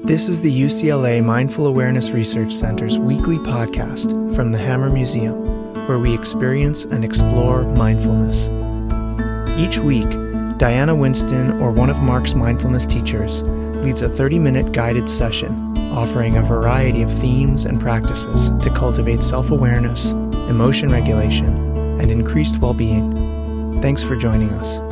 This is the UCLA Mindful Awareness Research Center's weekly podcast from the Hammer Museum, where we experience and explore mindfulness. Each week, Diana Winston or one of Mark's mindfulness teachers leads a 30-minute guided session offering a variety of themes and practices to cultivate self-awareness, emotion regulation, and increased well-being. Thanks for joining us.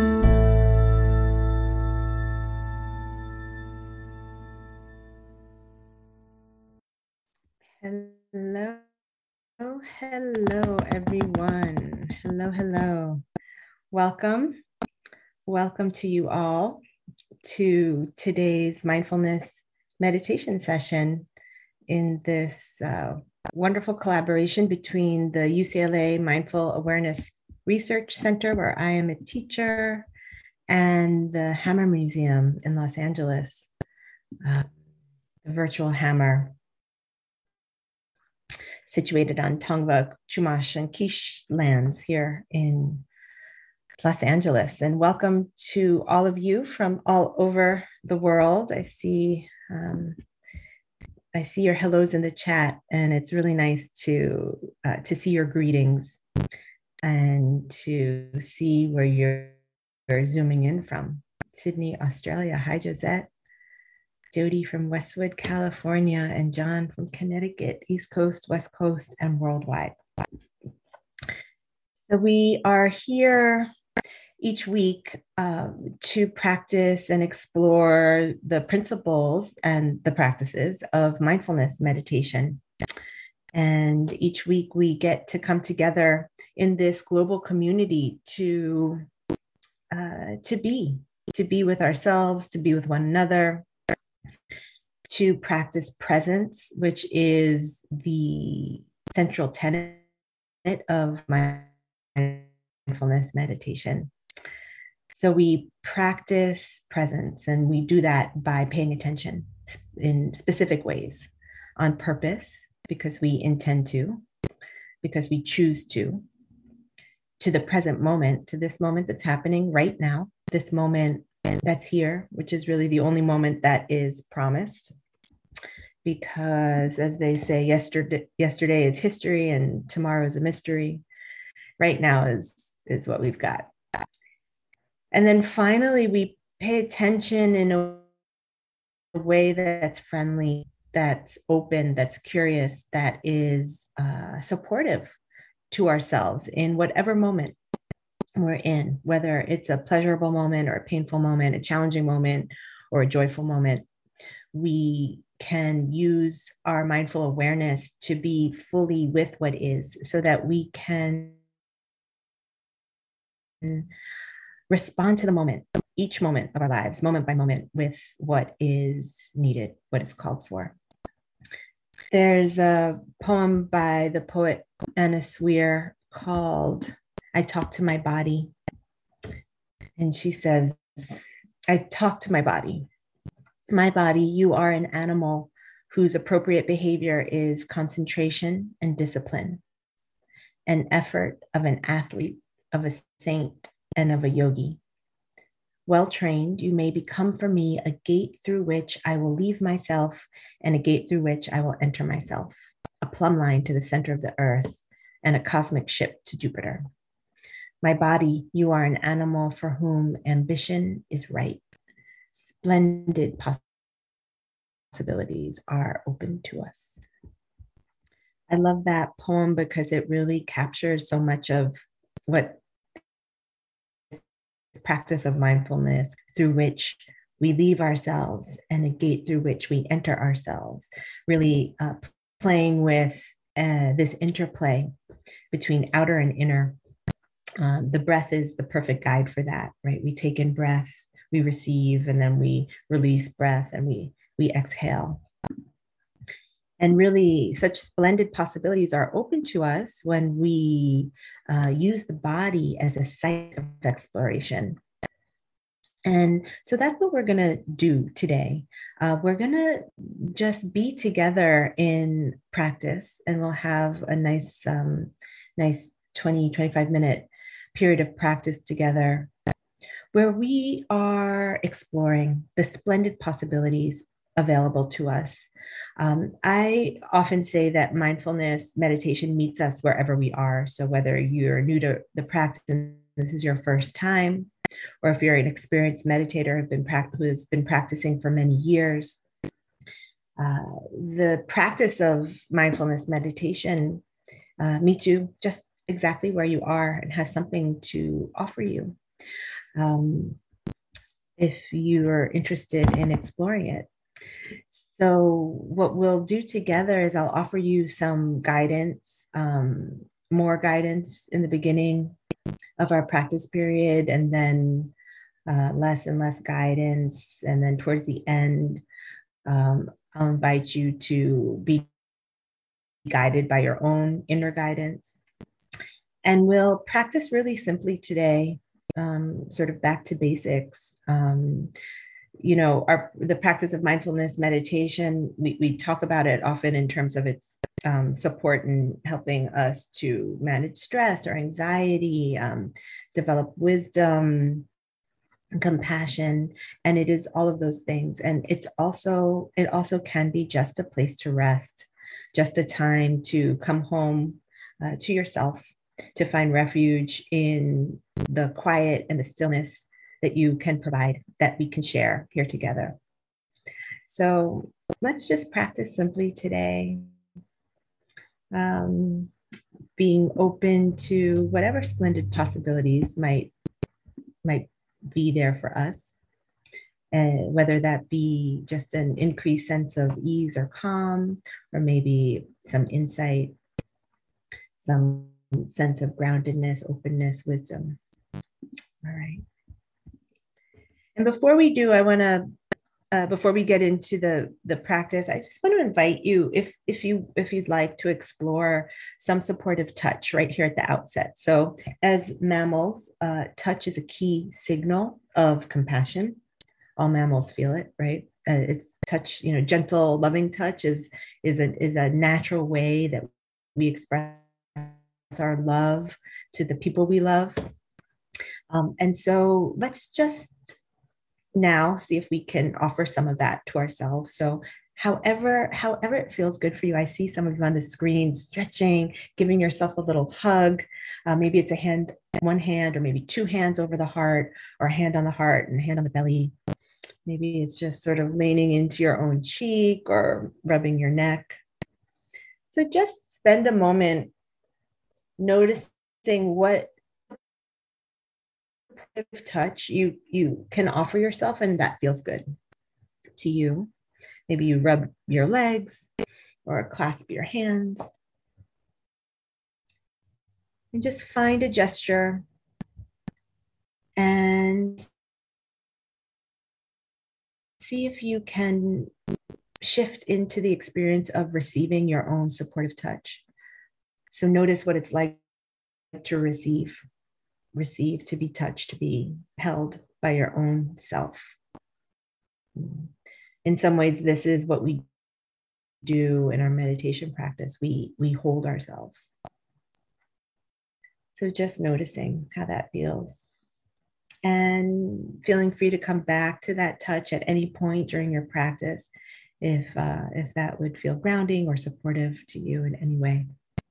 Hello, everyone. Hello. Welcome to you all to today's mindfulness meditation session in this wonderful collaboration between the UCLA Mindful Awareness Research Center, where I am a teacher, and the Hammer Museum in Los Angeles, the virtual Hammer, situated on Tongva, Chumash, and Quiche lands here in Los Angeles. And welcome to all of you from all over the world. I see your hellos in the chat, and it's really nice to see your greetings and to see where you're zooming in from. Sydney, Australia. Hi, Josette. Jody from Westwood, California, and John from Connecticut, East Coast, West Coast, and worldwide. So we are here each week to practice and explore the principles and the practices of mindfulness meditation. And each week we get to come together in this global community to be with ourselves, to be with one another, to practice presence, which is the central tenet of mindfulness meditation. So we practice presence, and we do that by paying attention in specific ways, on purpose, because we intend to, because we choose to the present moment, to this moment that's happening right now, this moment that's here, which is really the only moment that is promised. Because as they say, yesterday is history and tomorrow is a mystery. Right now is what we've got. And then finally, we pay attention in a way that's friendly, that's open, that's curious, that is supportive to ourselves in whatever moment we're in, whether it's a pleasurable moment or a painful moment, a challenging moment or a joyful moment. We can use our mindful awareness to be fully with what is, so that we can respond to the moment, each moment of our lives, moment by moment, with what is needed, what is called for. There's a poem by the poet Anna Sweer called I Talk to My Body. And she says, I talk to my body. My body, you are an animal whose appropriate behavior is concentration and discipline, an effort of an athlete, of a saint, and of a yogi. Well trained, you may become for me a gate through which I will leave myself and a gate through which I will enter myself, a plumb line to the center of the earth and a cosmic ship to Jupiter. My body, you are an animal for whom ambition is ripe. Splendid possibilities are open to us. I love that poem because it really captures so much of what practice of mindfulness, through which we leave ourselves and a gate through which we enter ourselves, really playing with this interplay between outer and inner. The breath is the perfect guide for that, right? We take in breath, we receive, and then we release breath, and we exhale. And really, such splendid possibilities are open to us when we use the body as a site of exploration. And so that's what we're going to do today. We're going to just be together in practice, and we'll have a nice 20, 25-minute period of practice together where we are exploring the splendid possibilities available to us. I often say that mindfulness meditation meets us wherever we are. So whether you're new to the practice and this is your first time, or if you're an experienced meditator who has been practicing for many years, the practice of mindfulness meditation meets you just exactly where you are and has something to offer you. If you're interested in exploring it. So what we'll do together is I'll offer you some guidance, more guidance in the beginning of our practice period, and then less and less guidance. And then towards the end, I'll invite you to be guided by your own inner guidance. And we'll practice really simply today, sort of back to basics. The practice of mindfulness meditation, we talk about it often in terms of its support in helping us to manage stress or anxiety, develop wisdom, compassion, and it is all of those things. And it also can be just a place to rest, just a time to come home to yourself, to find refuge in the quiet and the stillness that you can provide, that we can share here together. So let's just practice simply today, being open to whatever splendid possibilities might be there for us, whether that be just an increased sense of ease or calm, or maybe some insight, some sense of groundedness, openness, wisdom. All right. And before we do, I want to, before we get into the practice, I just want to invite you, if you'd like, to explore some supportive touch right here at the outset. So as mammals, touch is a key signal of compassion. All mammals feel it, right? It's touch, gentle, loving touch is a natural way that we express our love to the people we love. And so let's just now see if we can offer some of that to ourselves. So however it feels good for you. I see some of you on the screen stretching, giving yourself a little hug. Maybe it's one hand, or maybe two hands over the heart, or a hand on the heart and a hand on the belly. Maybe it's just sort of leaning into your own cheek or rubbing your neck. So just spend a moment noticing what touch you can offer yourself and that feels good to you. Maybe you rub your legs or clasp your hands, and just find a gesture and see if you can shift into the experience of receiving your own supportive touch. So notice what it's like to receive, to be touched, to be held by your own self. In some ways, this is what we do in our meditation practice. We hold ourselves. So just noticing how that feels, and feeling free to come back to that touch at any point during your practice if that would feel grounding or supportive to you in any way.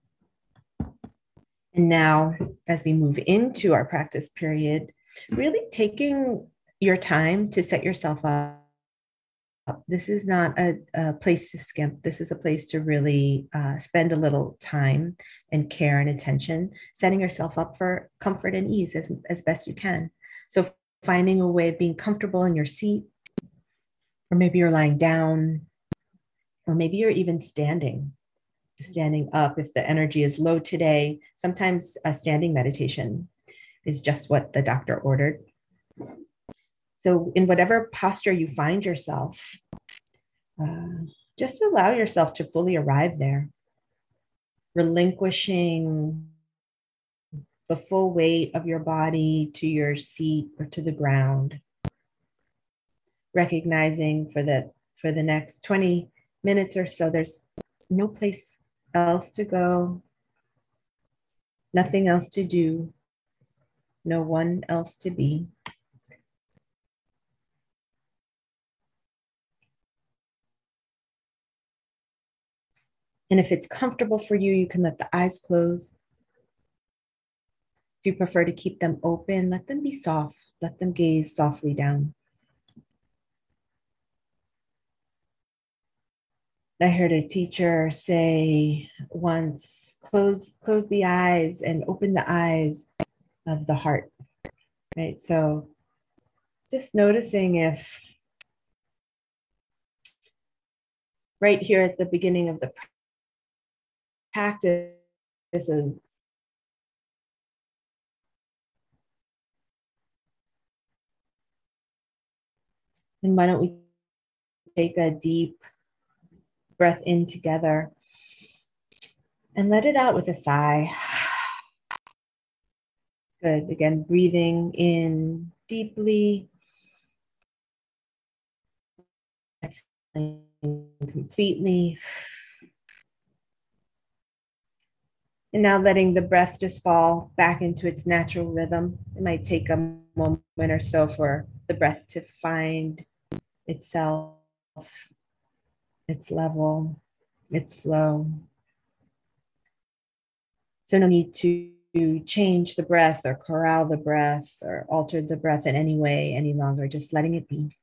And now, as we move into our practice period, really taking your time to set yourself up. This is not a place to skimp. This is a place to really spend a little time and care and attention, setting yourself up for comfort and ease as best you can. So finding a way of being comfortable in your seat, or maybe you're lying down, or maybe you're even standing up if the energy is low today. Sometimes a standing meditation is just what the doctor ordered. So in whatever posture you find yourself, just allow yourself to fully arrive there, relinquishing the full weight of your body to your seat or to the ground, recognizing for the next 20 minutes or so, there's no place else to go, nothing else to do, no one else to be. And if it's comfortable for you, you can let the eyes close. If you prefer to keep them open, let them be soft. Let them gaze softly down. I heard a teacher say once, close the eyes and open the eyes of the heart, right? So just noticing if right here at the beginning of the practice, and why don't we take a deep breath in together and let it out with a sigh. Good. Again, breathing in deeply, exhaling completely. And now letting the breath just fall back into its natural rhythm. It might take a moment or so for the breath to find itself, its level, its flow. So no need to change the breath or corral the breath or alter the breath in any way any longer, just letting it be.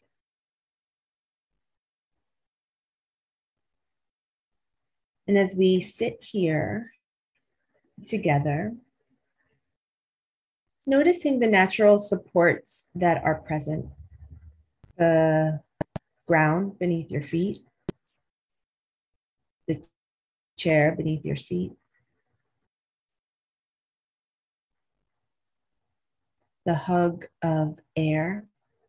And as we sit here together, just noticing the natural supports that are present. The ground beneath your feet, the chair beneath your seat, the hug of air,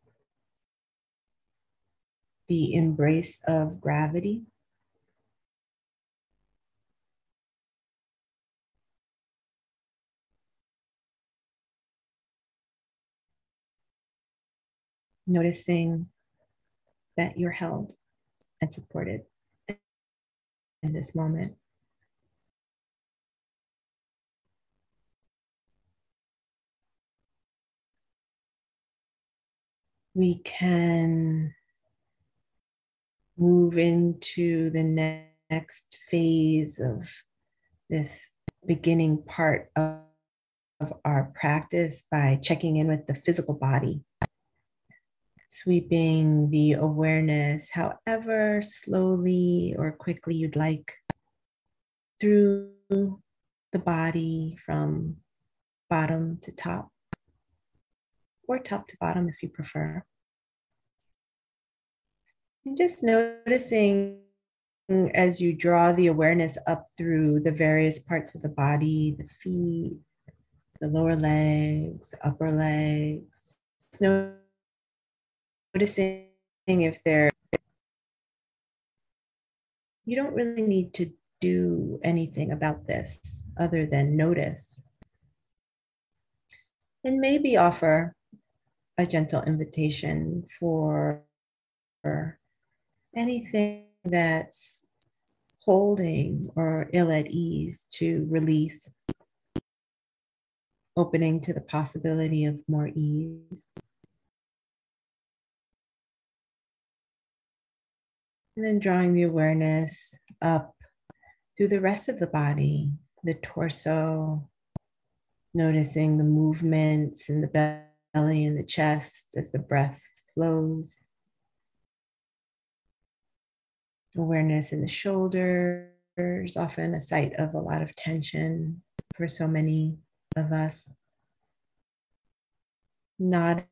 the embrace of gravity. Noticing that you're held and supported in this moment. We can move into the next phase of this beginning part of our practice by checking in with the physical body, sweeping the awareness, however slowly or quickly you'd like, through the body from bottom to top, or top to bottom if you prefer. And just noticing as you draw the awareness up through the various parts of the body, the feet, the lower legs, upper legs, noticing if there, you don't really need to do anything about this other than notice. And maybe offer a gentle invitation for anything that's holding or ill at ease to release, opening to the possibility of more ease. And then drawing the awareness up through the rest of the body, the torso, noticing the movements in the belly and the chest as the breath flows. Awareness in the shoulders, often a site of a lot of tension for so many of us. Nodding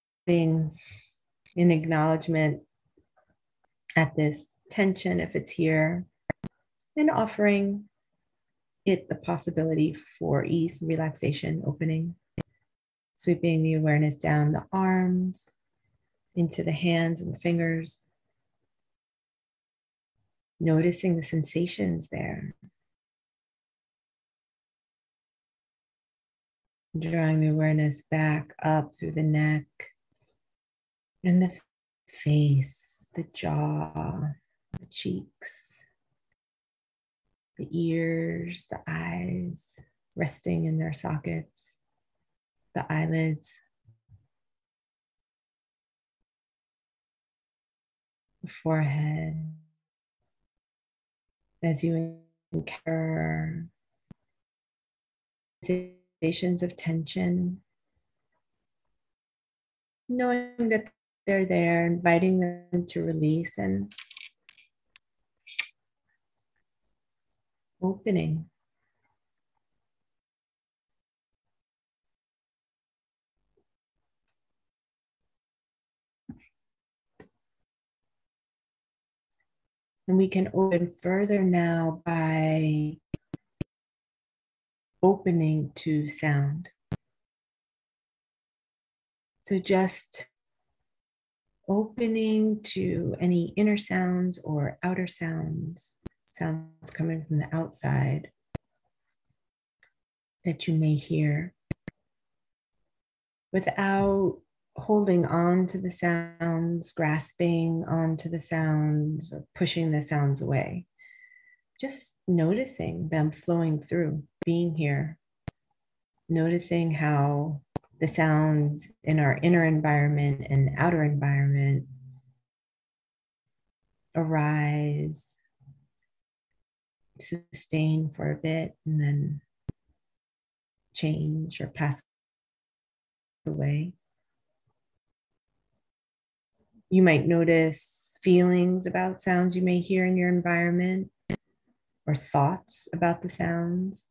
in acknowledgement at this tension if it's here, and offering it the possibility for ease, relaxation, opening, sweeping the awareness down the arms, into the hands and the fingers, noticing the sensations there. Drawing the awareness back up through the neck and the face, the jaw, the cheeks, the ears, the eyes, resting in their sockets, the eyelids, the forehead, as you encounter sensations of tension, knowing that they're there, inviting them to release and opening. And we can open further now by opening to sound. So just opening to any inner sounds or outer sounds, sounds coming from the outside that you may hear, without holding on to the sounds, grasping onto the sounds, or pushing the sounds away. Just noticing them flowing through, being here, noticing how the sounds in our inner environment and outer environment arise, sustain for a bit, and then change or pass away. You might notice feelings about sounds you may hear in your environment or thoughts about the sounds.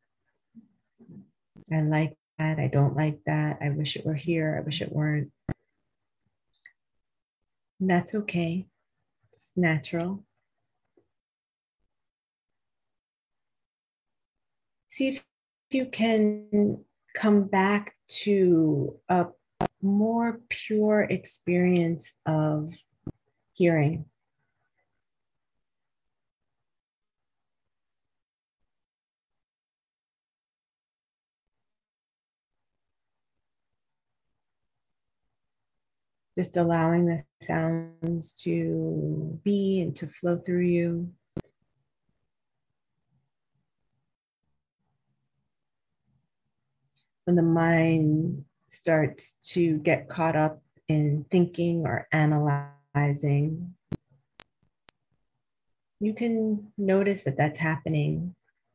I like that. I don't like that. I wish it were here. I wish it weren't. And that's okay. It's natural. See if you can come back to a more pure experience of hearing. Just allowing the sounds to be and to flow through you. When the mind starts to get caught up in thinking or analyzing, you can notice that that's happening.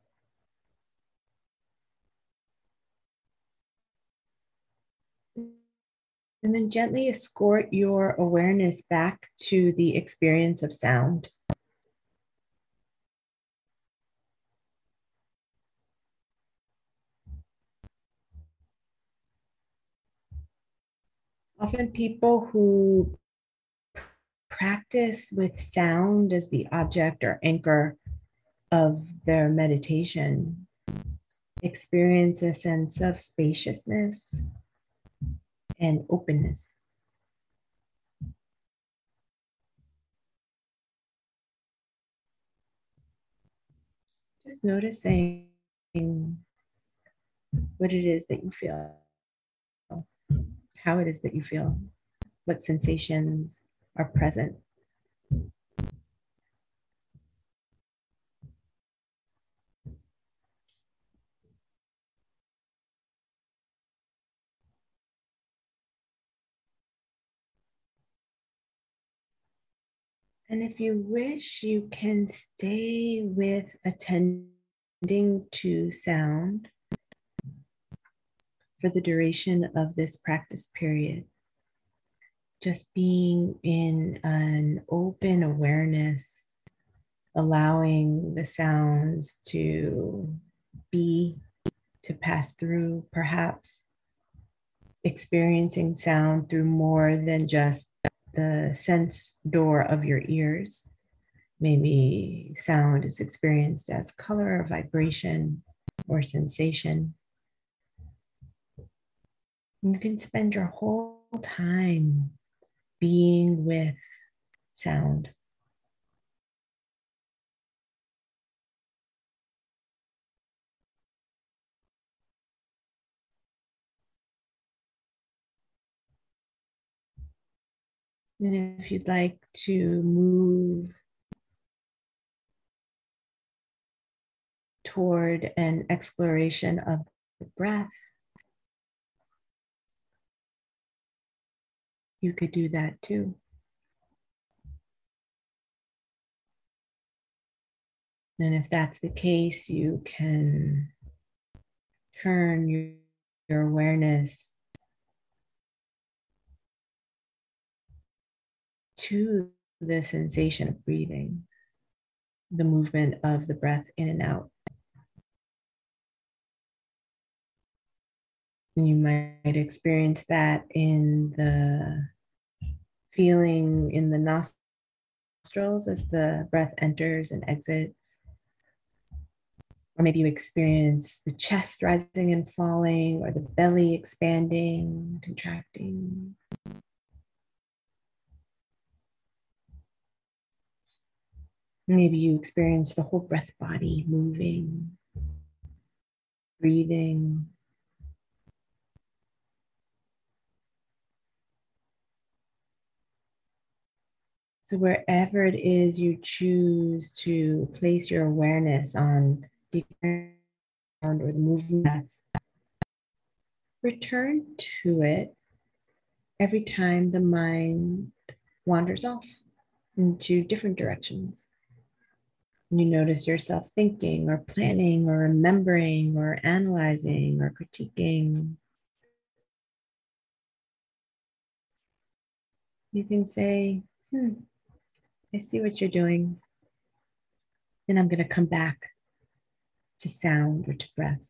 And then gently escort your awareness back to the experience of sound. Often people who practice with sound as the object or anchor of their meditation experience a sense of spaciousness and openness. Just noticing what it is that you feel, how it is that you feel, what sensations are present. And if you wish, you can stay with attending to sound for the duration of this practice period. Just being in an open awareness, allowing the sounds to be, to pass through, perhaps experiencing sound through more than just the sense door of your ears. Maybe sound is experienced as color or vibration or sensation. You can spend your whole time being with sound. And if you'd like to move toward an exploration of the breath, you could do that too. And if that's the case, you can turn your awareness to the sensation of breathing, the movement of the breath in and out. And you might experience that in the feeling in the nostrils as the breath enters and exits. Or maybe you experience the chest rising and falling, or the belly expanding, contracting. Maybe you experience the whole breath body moving, breathing. So wherever it is you choose to place your awareness on the ground or the movement, return to it every time the mind wanders off into different directions. And you notice yourself thinking or planning or remembering or analyzing or critiquing. You can say, I see what you're doing. And I'm going to come back to sound or to breath.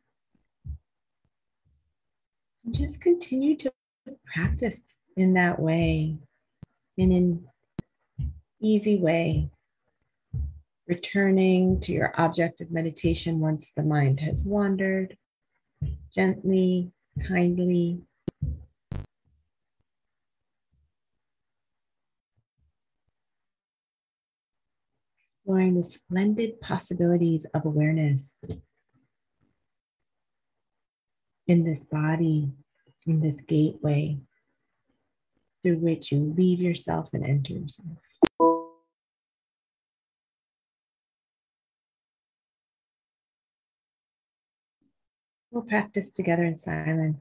And just continue to practice in that way, in an easy way, returning to your object of meditation once the mind has wandered, gently, kindly. Exploring the splendid possibilities of awareness in this body, in this gateway through which you leave yourself and enter yourself. We'll practice together in silence.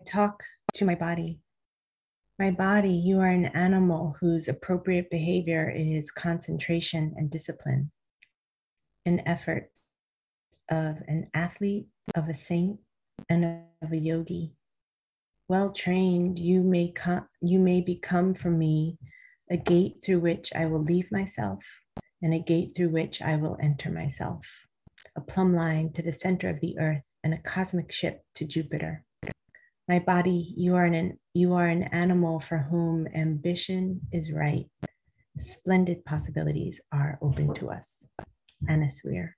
talk to my body. My body, you are an animal whose appropriate behavior is concentration and discipline, an effort of an athlete, of a saint, and of a yogi. Well trained, you may become for me a gate through which I will leave myself and a gate through which I will enter myself, a plumb line to the center of the earth and a cosmic ship to Jupiter. My body, you are an animal for whom ambition is right. Splendid possibilities are open to us. Anna Sweer.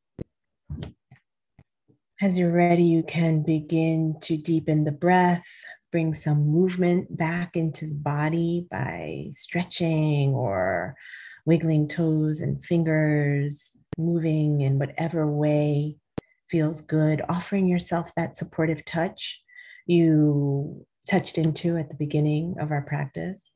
As you're ready, you can begin to deepen the breath, bring some movement back into the body by stretching or wiggling toes and fingers, moving in whatever way feels good, offering yourself that supportive touch you touched into at the beginning of our practice.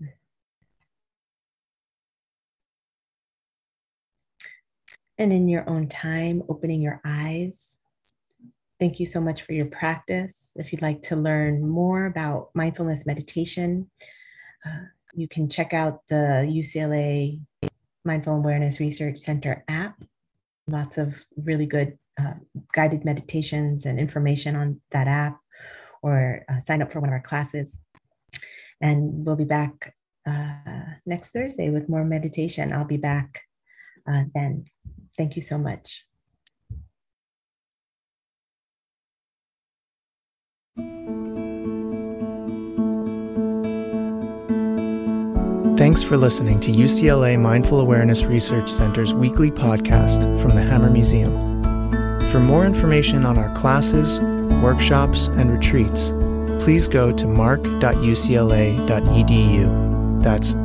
And in your own time, opening your eyes. Thank you so much for your practice. If you'd like to learn more about mindfulness meditation, you can check out the UCLA Mindful Awareness Research Center app. Lots of really good guided meditations and information on that app, or sign up for one of our classes. And we'll be back next Thursday with more meditation. I'll be back then. Thank you so much. Thanks for listening to UCLA Mindful Awareness Research Center's weekly podcast from the Hammer Museum. For more information on our classes, workshops, and retreats, please go to marc.ucla.edu. That's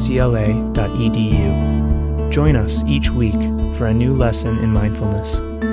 marc.ucla.edu. Join us each week for a new lesson in mindfulness.